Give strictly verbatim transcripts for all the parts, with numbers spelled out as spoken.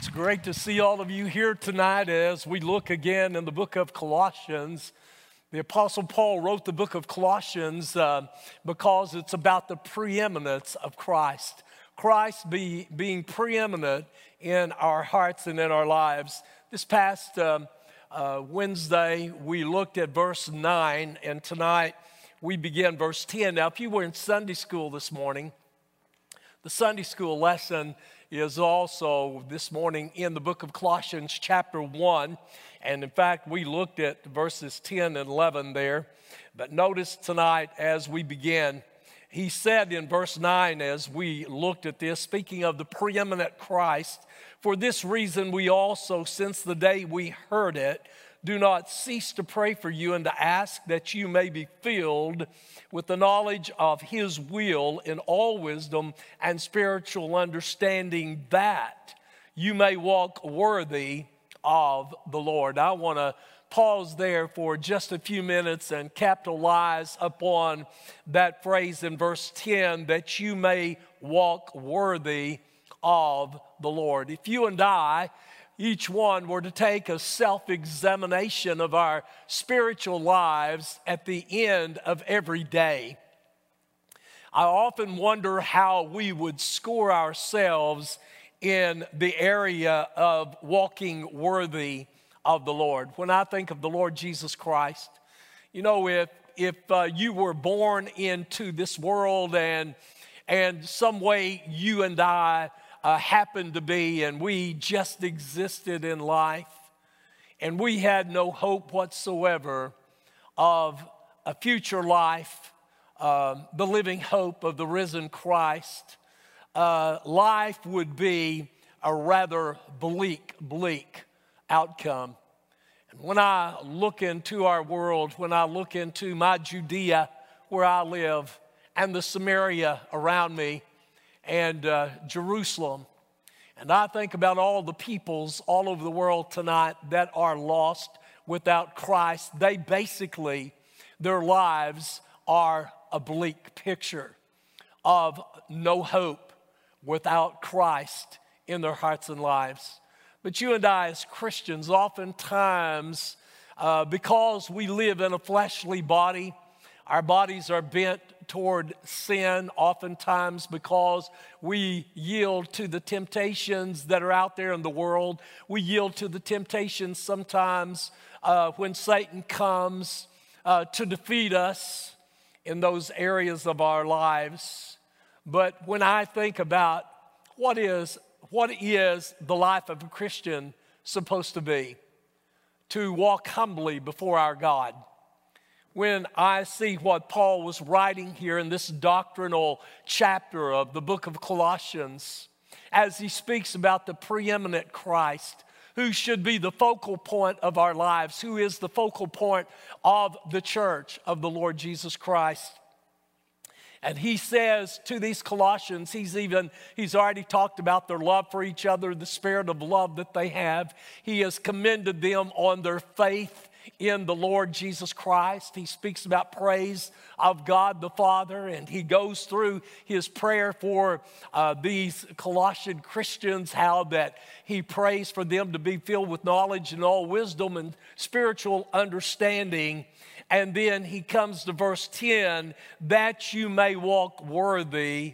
Great to see all of you here tonight as we look again in the book of Colossians. The Apostle Paul wrote the book of Colossians uh, because it's about the preeminence of Christ. Christ be, being preeminent in our hearts and in our lives. This past um, uh, Wednesday, we looked at verse nine, and tonight we begin verse ten. Now, if you were in Sunday school this morning, the Sunday school lesson is also this morning in the book of Colossians chapter one. And in fact, we looked at verses ten and eleven there. But notice tonight as we begin, he said in verse nine as we looked at this, speaking of the preeminent Christ, "For this reason we also, since the day we heard it, do not cease to pray for you and to ask that you may be filled with the knowledge of his will in all wisdom and spiritual understanding, that you may walk worthy of the Lord." I want to pause there for just a few minutes and capitalize upon that phrase in verse ten, that you may walk worthy of the Lord. If you and I, each one, were to take a self-examination of our spiritual lives at the end of every day, I often wonder how we would score ourselves in the area of walking worthy of the Lord. When I think of the Lord Jesus Christ, you know, if if uh, you were born into this world and and some way you and I Uh, happened to be, and we just existed in life, and we had no hope whatsoever of a future life, uh, the living hope of the risen Christ, uh, life would be a rather bleak, bleak outcome. And when I look into our world, when I look into my Judea where I live, and the Samaria around me, and uh, Jerusalem, and I think about all the peoples all over the world tonight that are lost without Christ. They basically, their lives are a bleak picture of no hope without Christ in their hearts and lives. But you and I as Christians, oftentimes, uh, because we live in a fleshly body, our bodies are bent toward sin, oftentimes because we yield to the temptations that are out there in the world. We yield to the temptations sometimes uh, when Satan comes uh, to defeat us in those areas of our lives. But when I think about what is, what is the life of a Christian supposed to be, to walk humbly before our God. When I see what Paul was writing here in this doctrinal chapter of the book of Colossians, as he speaks about the preeminent Christ, who should be the focal point of our lives, who is the focal point of the church of the Lord Jesus Christ. And he says to these Colossians, he's even, he's already talked about their love for each other, the spirit of love that they have. He has commended them on their faith in the Lord Jesus Christ. He speaks about praise of God the Father, and he goes through his prayer for uh, these Colossian Christians, how that he prays for them to be filled with knowledge and all wisdom and spiritual understanding. And then he comes to verse ten, that you may walk worthy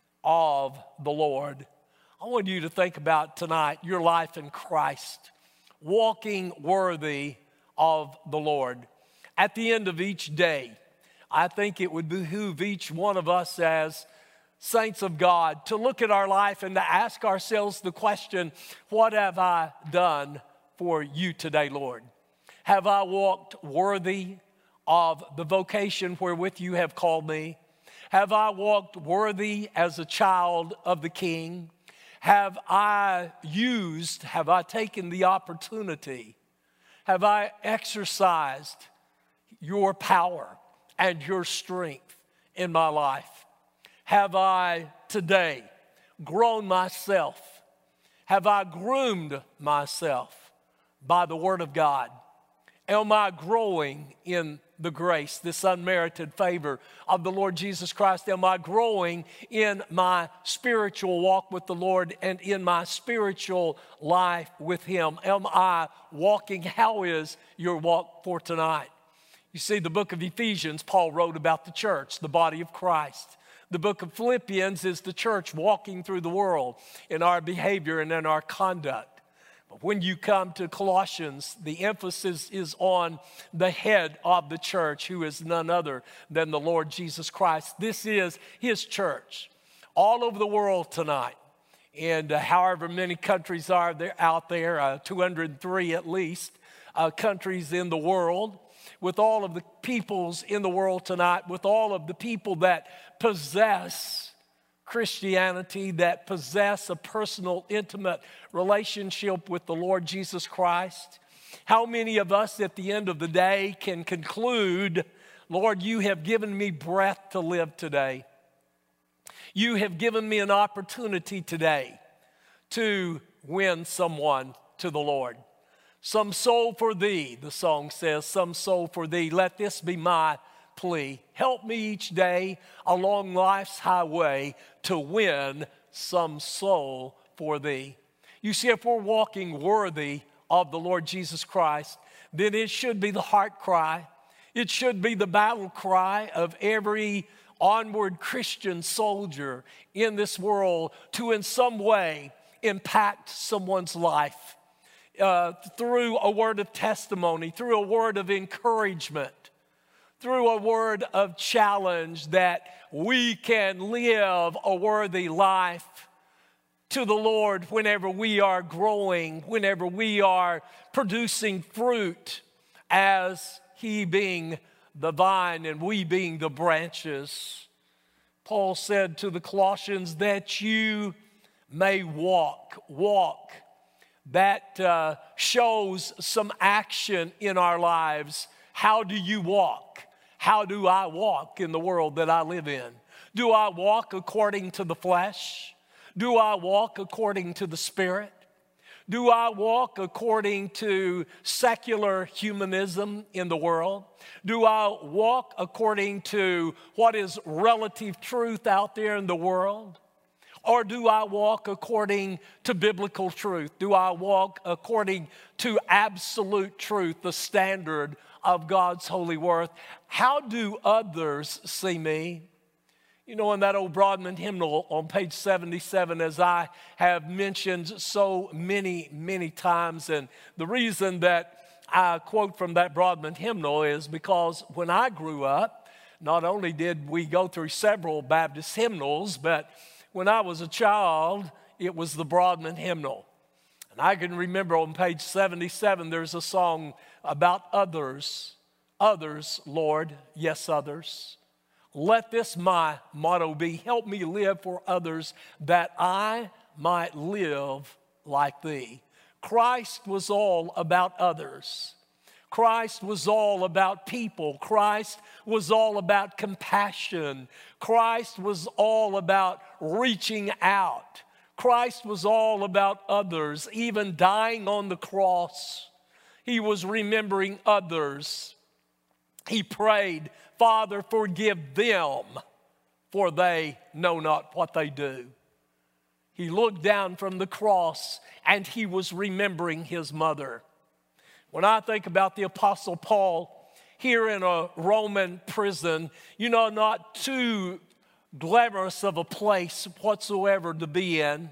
of the Lord. I want you to think about tonight your life in Christ, walking worthy of the Lord. At the end of each day, I think it would behoove each one of us as saints of God to look at our life and to ask ourselves the question, what have I done for you today, Lord? Have I walked worthy of the vocation wherewith you have called me? Have I walked worthy as a child of the King? Have I used, have I taken the opportunity? Have I exercised your power and your strength in my life? Have I today grown myself? Have I groomed myself by the Word of God? Am I growing in the grace, this unmerited favor of the Lord Jesus Christ? Am I growing in my spiritual walk with the Lord and in my spiritual life with Him? Am I walking? How is your walk for tonight? You see, the book of Ephesians, Paul wrote about the church, the body of Christ. The book of Philippians is the church walking through the world in our behavior and in our conduct. But when you come to Colossians, the emphasis is on the head of the church, who is none other than the Lord Jesus Christ. This is His church all over the world tonight. And uh, however many countries are there out there, uh, two hundred three at least, uh, countries in the world, with all of the peoples in the world tonight, with all of the people that possess Christianity, that possess a personal, intimate relationship with the Lord Jesus Christ. How many of us at the end of the day can conclude, Lord, you have given me breath to live today. You have given me an opportunity today to win someone to the Lord. Some soul for thee, the song says, some soul for thee. Let this be my plea. Help me each day along life's highway to win some soul for thee. You see, if we're walking worthy of the Lord Jesus Christ, then it should be the heart cry. It should be the battle cry of every onward Christian soldier in this world to in some way impact someone's life. Uh, through a word of testimony, through a word of encouragement, through a word of challenge, that we can live a worthy life to the Lord whenever we are growing, whenever we are producing fruit, as He being the vine and we being the branches. Paul said to the Colossians that you may walk, walk. That uh, shows some action in our lives. How do you walk? How do I walk in the world that I live in? Do I walk according to the flesh? Do I walk according to the Spirit? Do I walk according to secular humanism in the world? Do I walk according to what is relative truth out there in the world? Or do I walk according to biblical truth? Do I walk according to absolute truth, the standard of God's holy word? How do others see me? You know, in that old Broadman hymnal on page seventy-seven, as I have mentioned so many, many times, and the reason that I quote from that Broadman hymnal is because when I grew up, not only did we go through several Baptist hymnals, but when I was a child, it was the Broadman hymnal. And I can remember on page seventy-seven, there's a song about others. Others, Lord, yes, others. Let this my motto be. Help me live for others that I might live like thee. Christ was all about others. Christ was all about people. Christ was all about compassion. Christ was all about reaching out. Christ was all about others, even dying on the cross. He was remembering others. He prayed, Father, forgive them, for they know not what they do. He looked down from the cross and he was remembering his mother. When I think about the Apostle Paul here in a Roman prison, you know, not too glamorous of a place whatsoever to be in,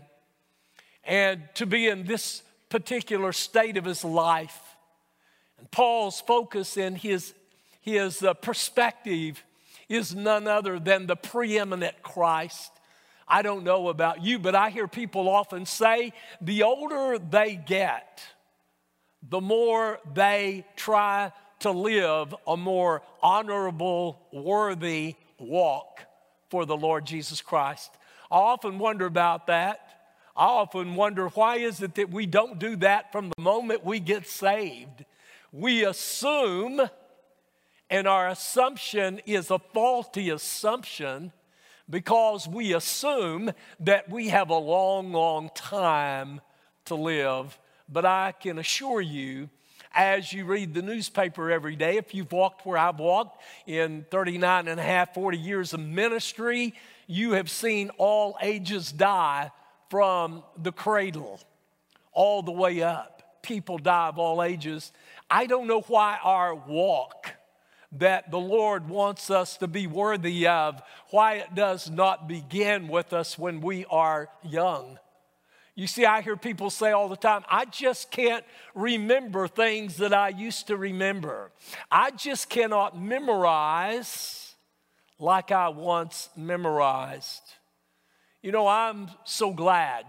and to be in this particular state of his life. And Paul's focus and his, his uh, perspective is none other than the preeminent Christ. I don't know about you, but I hear people often say the older they get, the more they try to live a more honorable, worthy walk for the Lord Jesus Christ. I often wonder about that. I often wonder, why is it that we don't do that from the moment we get saved? We assume, and our assumption is a faulty assumption, because we assume that we have a long, long time to live. But I can assure you as you read the newspaper every day. If you've walked where I've walked in thirty-nine and a half, forty years of ministry, you have seen all ages die from the cradle all the way up. People die of all ages. I don't know why our walk that the Lord wants us to be worthy of, why it does not begin with us when we are young. You see, I hear people say all the time, I just can't remember things that I used to remember. I just cannot memorize like I once memorized. You know, I'm so glad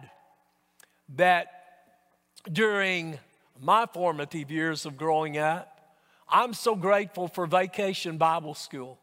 that during my formative years of growing up, I'm so grateful for Vacation Bible School.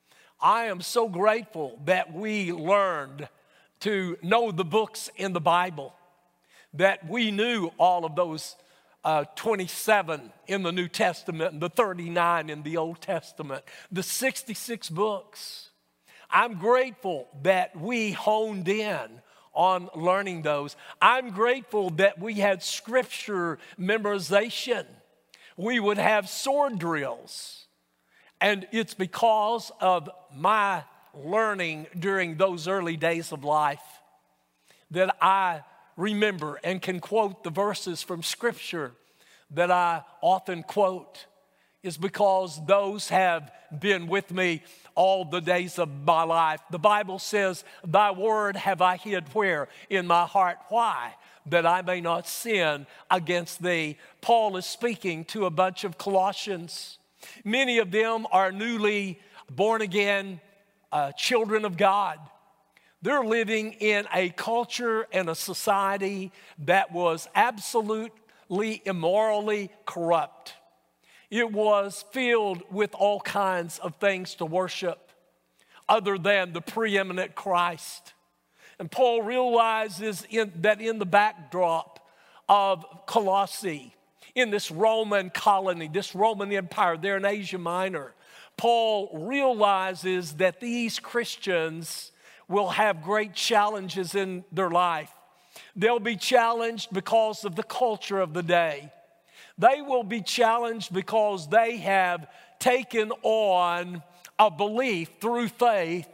I am so grateful that we learned to know the books in the Bible, that we knew all of those uh, twenty-seven in the New Testament and the thirty-nine in the Old Testament, the sixty-six books. I'm grateful that we honed in on learning those. I'm grateful that we had scripture memorization. We would have sword drills. And it's because of my learning during those early days of life that I remember and can quote the verses from Scripture that I often quote. Is because those have been with me all the days of my life. The Bible says, thy word have I hid where? In my heart. Why? That I may not sin against thee. Paul is speaking to a bunch of Colossians. Many of them are newly born again uh, children of God. They're living in a culture and a society that was absolutely immorally corrupt. It was filled with all kinds of things to worship other than the preeminent Christ. And Paul realizes in, that in the backdrop of Colossae, in this Roman colony, this Roman empire there in Asia Minor, Paul realizes that these Christians will have great challenges in their life. They'll be challenged because of the culture of the day. They will be challenged because they have taken on a belief through faith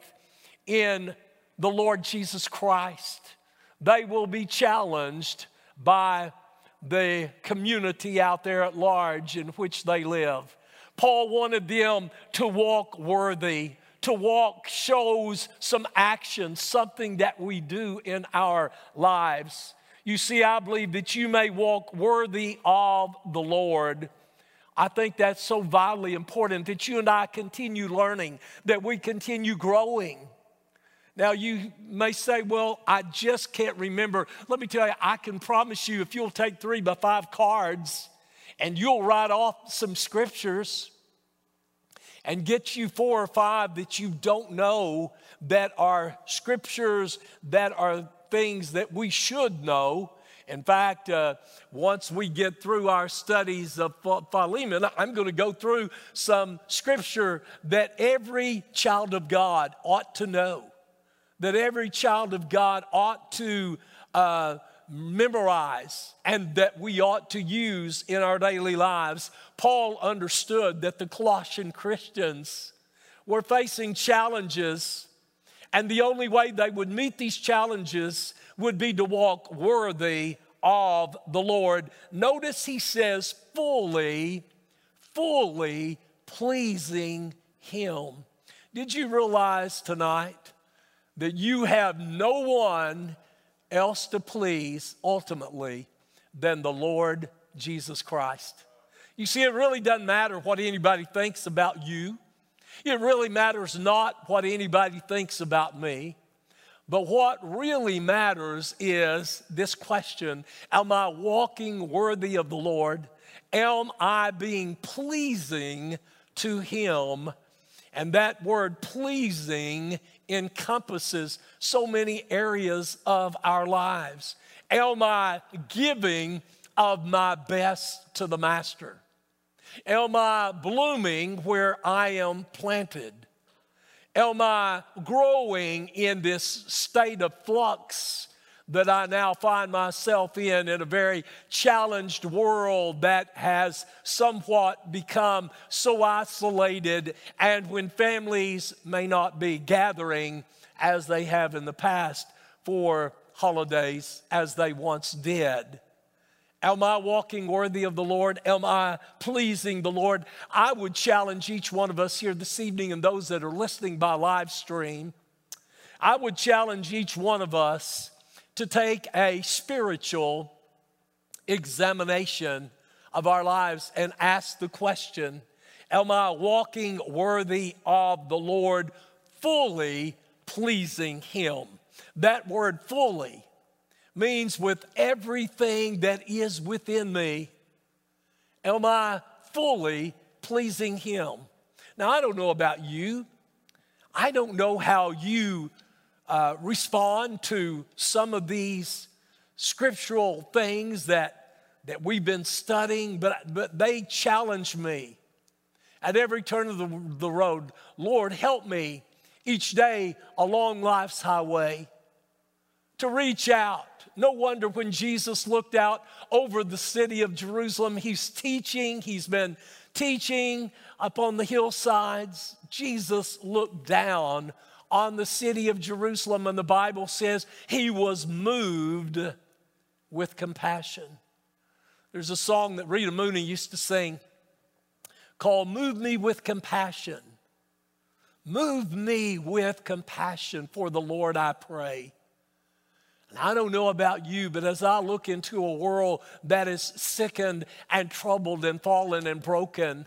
in the Lord Jesus Christ. They will be challenged by the community out there at large in which they live. Paul wanted them to walk worthy. To walk shows some action, something that we do in our lives. You see, I believe that you may walk worthy of the Lord. I think that's so vitally important that you and I continue learning, that we continue growing. Now, you may say, well, I just can't remember. Let me tell you, I can promise you if you'll take three by five cards and you'll write off some scriptures and get you four or five that you don't know that are scriptures, that are things that we should know. In fact, uh, once we get through our studies of Philemon, I'm going to go through some scripture that every child of God ought to know, that every child of God ought to uh, memorize, and that we ought to use in our daily lives. Paul understood that the Colossian Christians were facing challenges, and the only way they would meet these challenges would be to walk worthy of the Lord. Notice he says, fully, fully pleasing him. Did you realize tonight that you have no one else to please ultimately than the Lord Jesus Christ? You see, it really doesn't matter what anybody thinks about you. It really matters not what anybody thinks about me. But what really matters is this question: am I walking worthy of the Lord? Am I being pleasing to him? And that word pleasing encompasses so many areas of our lives. Am I giving of my best to the Master? Am I blooming where I am planted? Am I growing in this state of flux that I now find myself in, in a very challenged world that has somewhat become so isolated, and when families may not be gathering as they have in the past for holidays as they once did. Am I walking worthy of the Lord? Am I pleasing the Lord? I would challenge each one of us here this evening and those that are listening by live stream. I would challenge each one of us to take a spiritual examination of our lives and ask the question, am I walking worthy of the Lord, fully pleasing Him? That word fully means with everything that is within me, am I fully pleasing Him? Now, I don't know about you. I don't know how you uh, respond to some of these scriptural things that, that we've been studying, but, but they challenge me at every turn of the, the road. Lord, help me each day along life's highway to reach out. No wonder when Jesus looked out over the city of Jerusalem, He's teaching, He's been teaching up on the hillsides. Jesus looked down on the city of Jerusalem, and the Bible says He was moved with compassion. There's a song that Rita Mooney used to sing called "Move Me with Compassion." Move me with compassion for the Lord, I pray. And I don't know about you, but as I look into a world that is sickened and troubled and fallen and broken,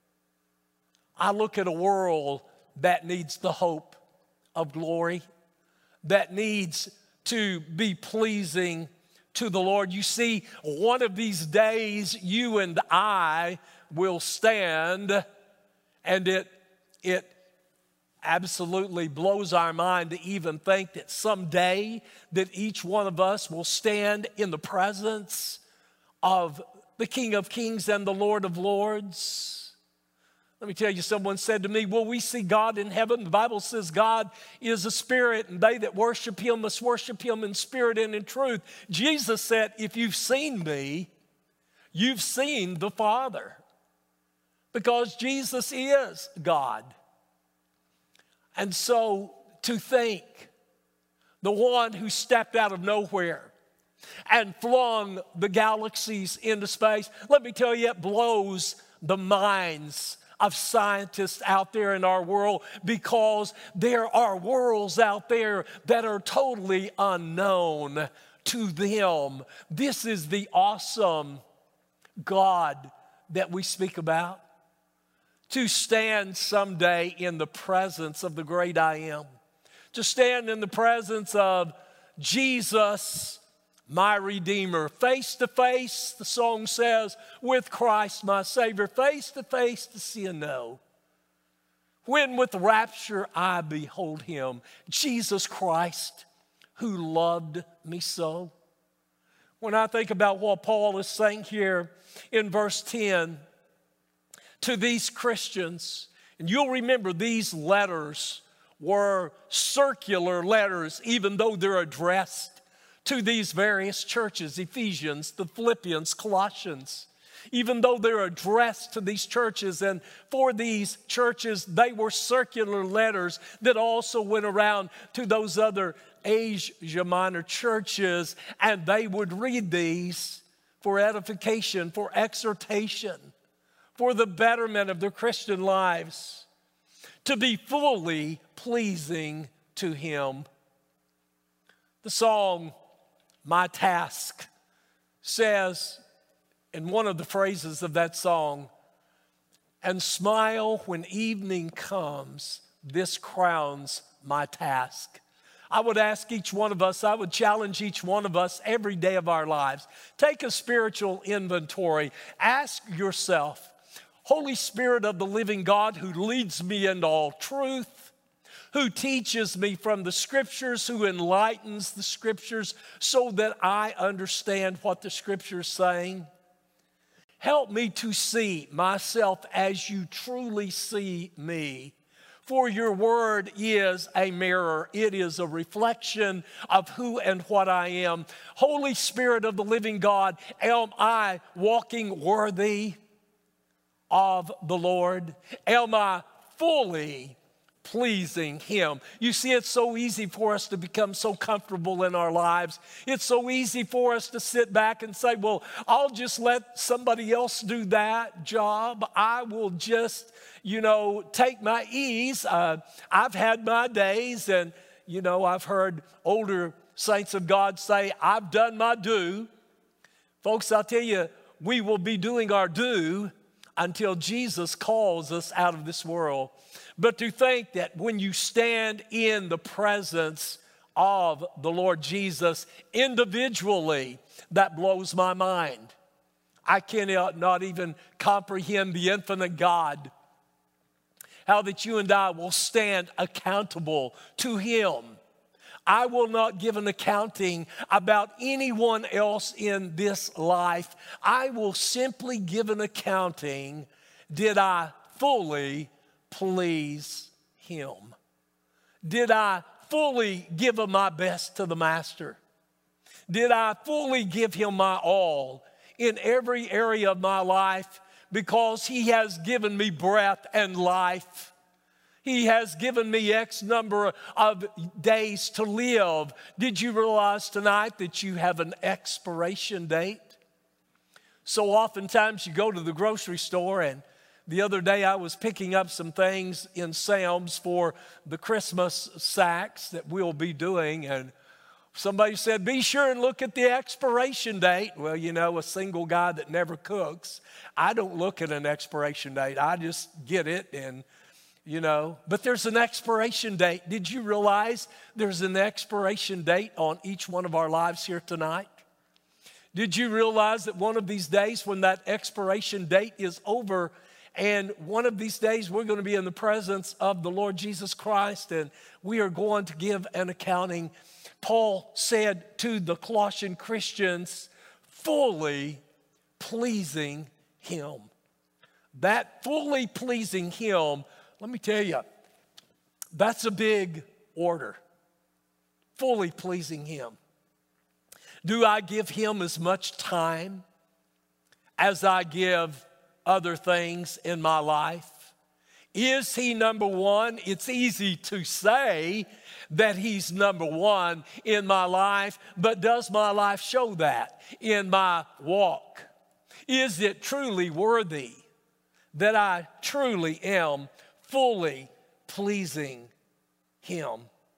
I look at a world that needs the hope of glory, that needs to be pleasing to the Lord. You see, one of these days, you and I will stand, and it, it absolutely blows our mind to even think that someday that each one of us will stand in the presence of the King of Kings and the Lord of Lords. Let me tell you, someone said to me, will we see God in heaven? The Bible says God is a spirit, and they that worship Him must worship Him in spirit and in truth. Jesus said, if you've seen me, you've seen the Father, because Jesus is God. And so to think the one who stepped out of nowhere and flung the galaxies into space, let me tell you, it blows the minds of scientists out there in our world, because there are worlds out there that are totally unknown to them. This is the awesome God that we speak about. To stand someday in the presence of the great I Am. To stand in the presence of Jesus, my Redeemer. Face to face, the song says, with Christ my Savior. Face to face to see and know. When with rapture I behold Him. Jesus Christ, who loved me so. When I think about what Paul is saying here in verse ten, to these Christians, and you'll remember these letters were circular letters, even though they're addressed to these various churches, Ephesians, the Philippians, Colossians. Even though they're addressed to these churches, and for these churches, they were circular letters that also went around to those other Asia Minor churches, and they would read these for edification, for exhortation, for the betterment of their Christian lives, to be fully pleasing to Him. The song, My Task, says in one of the phrases of that song, and smile when evening comes, this crowns my task. I would ask each one of us, I would challenge each one of us every day of our lives. Take a spiritual inventory. Ask yourself, Holy Spirit of the living God, who leads me into all truth, who teaches me from the Scriptures, who enlightens the Scriptures so that I understand what the Scripture is saying. Help me to see myself as you truly see me, For your word is a mirror. It is a reflection of who and what I am. Holy Spirit of the living God, am I walking worthy of the Lord? Am I fully pleasing Him? You see, it's so easy for us to become so comfortable in our lives. It's so easy for us to sit back and say, well, I'll just let somebody else do that job. I will just, you know, take my ease. Uh, I've had my days, and, you know, I've heard older saints of God say, I've done my due. Folks, I'll tell you, we will be doing our due until Jesus calls us out of this world. But to think that when you stand in the presence of the Lord Jesus individually, that blows my mind. I cannot not even comprehend the infinite God. How that you and I will stand accountable to Him. I will not give an accounting about anyone else in this life. I will simply give an accounting, did I fully please Him? Did I fully give Him my best to the Master? Did I fully give Him my all in every area of my life? Because He has given me breath and life. He has given me X number of days to live. Did you realize tonight that you have an expiration date? So oftentimes you go to the grocery store, and the other day I was picking up some things in Sam's for the Christmas sacks that we'll be doing, and somebody said, be sure and look at the expiration date. Well, you know, a single guy that never cooks, I don't look at an expiration date. I just get it and, you know, but there's an expiration date. Did you realize there's an expiration date on each one of our lives here tonight? Did you realize that one of these days when that expiration date is over, and one of these days we're going to be in the presence of the Lord Jesus Christ, and we are going to give an accounting? Paul said to the Colossian Christians, fully pleasing Him. That fully pleasing Him, let me tell you, that's a big order. Fully pleasing Him. Do I give Him as much time as I give other things in my life? Is He number one? It's easy to say that He's number one in my life, but does my life show that in my walk? Is it truly worthy that I truly am fully pleasing Him?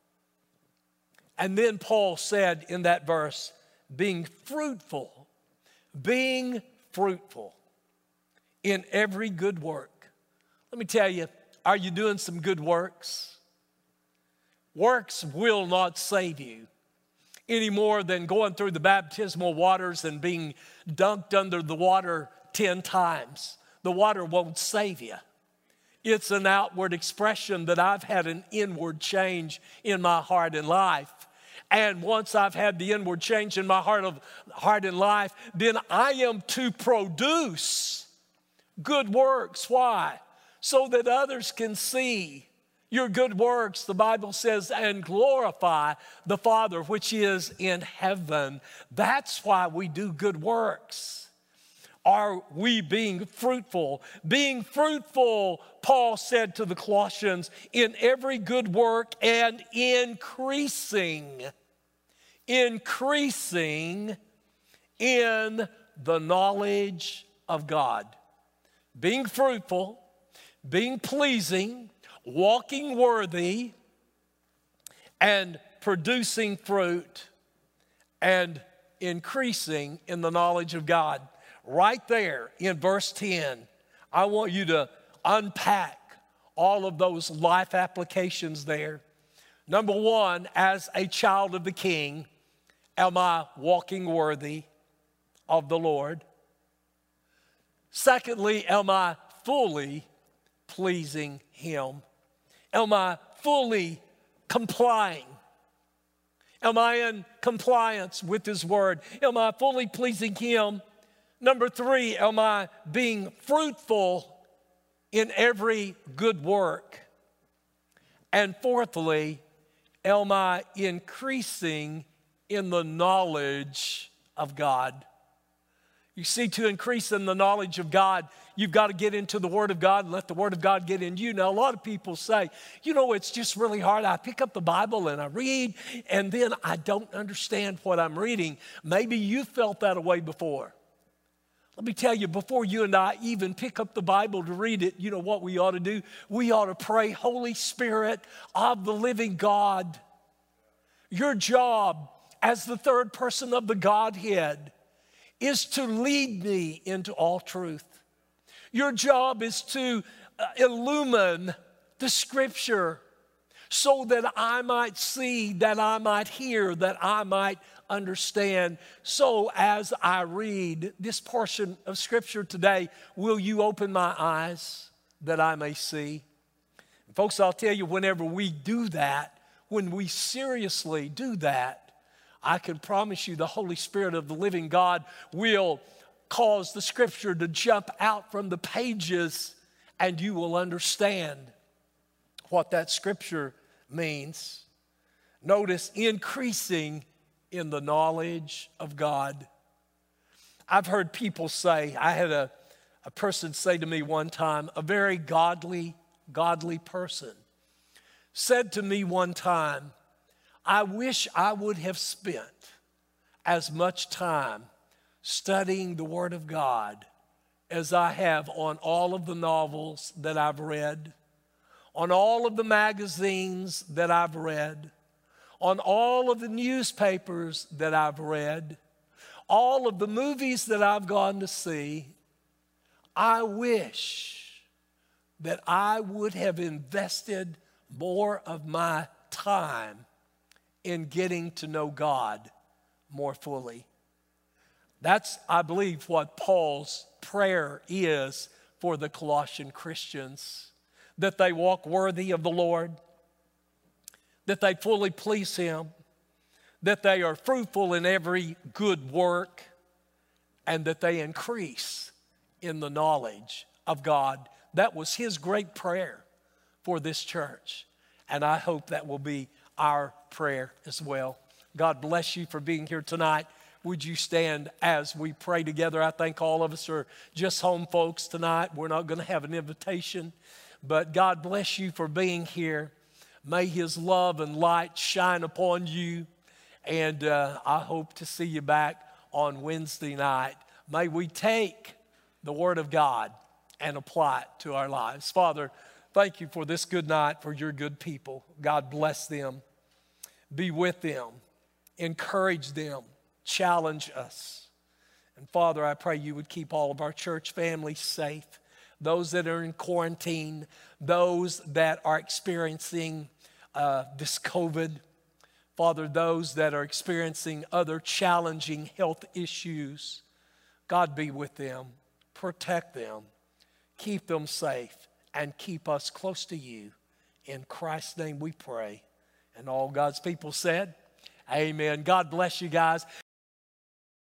And then Paul said in that verse, being fruitful, being fruitful in every good work. Let me tell you, are you doing some good works? Works will not save you any more than going through the baptismal waters and being dunked under the water ten times. The water won't save you. It's an outward expression that I've had an inward change in my heart and life. And once I've had the inward change in my heart, of, heart and life, then I am to produce good works. Why? So that others can see your good works, the Bible says, and glorify the Father which is in heaven. That's why we do good works. Are we being fruitful? Being fruitful, Paul said to the Colossians, in every good work and increasing, increasing in the knowledge of God. Being fruitful, being pleasing, walking worthy, and producing fruit, and increasing in the knowledge of God. Right there in verse ten, I want you to unpack all of those life applications there. Number one, as a child of the King, am I walking worthy of the Lord? Secondly, am I fully pleasing Him? Am I fully complying? Am I in compliance with His word? Am I fully pleasing Him? Number three, am I being fruitful in every good work? And fourthly, am I increasing in the knowledge of God? You see, to increase in the knowledge of God, you've got to get into the Word of God and let the Word of God get in you. Now, a lot of people say, you know, it's just really hard. I pick up the Bible and I read, and then I don't understand what I'm reading. Maybe you felt that way before. Let me tell you, before you and I even pick up the Bible to read it, you know what we ought to do? We ought to pray, Holy Spirit of the living God, your job as the third person of the Godhead is to lead me into all truth. Your job is to uh, illumine the Scripture so that I might see, that I might hear, that I might understand. So as I read this portion of Scripture today, will you open my eyes that I may see? And folks, I'll tell you, whenever we do that, when we seriously do that, I can promise you the Holy Spirit of the living God will cause the Scripture to jump out from the pages, and you will understand what that Scripture means. Notice, increasing in the knowledge of God. I've heard people say, I had a, a person say to me one time, a very godly, godly person, said to me one time, I wish I would have spent as much time studying the Word of God as I have on all of the novels that I've read, on all of the magazines that I've read, on all of the newspapers that I've read, all of the movies that I've gone to see. I wish that I would have invested more of my time in getting to know God more fully. That's, I believe, what Paul's prayer is for the Colossian Christians, that they walk worthy of the Lord, that they fully please Him, that they are fruitful in every good work, and that they increase in the knowledge of God. That was his great prayer for this church, and I hope that will be our prayer as well. God bless you for being here tonight. Would you stand as we pray together? I think all of us are just home folks tonight. We're not going to have an invitation, but God bless you for being here. May His love and light shine upon you, and uh, I hope to see you back on Wednesday night. May we take the Word of God and apply it to our lives. Father, thank you for this good night, for your good people. God bless them. Be with them. Encourage them. Challenge us. And Father, I pray you would keep all of our church families safe. Those that are in quarantine, those that are experiencing uh, this COVID. Father, those that are experiencing other challenging health issues. God, be with them. Protect them. Keep them safe. And keep us close to you. In Christ's name we pray. And all God's people said, amen. God bless you guys.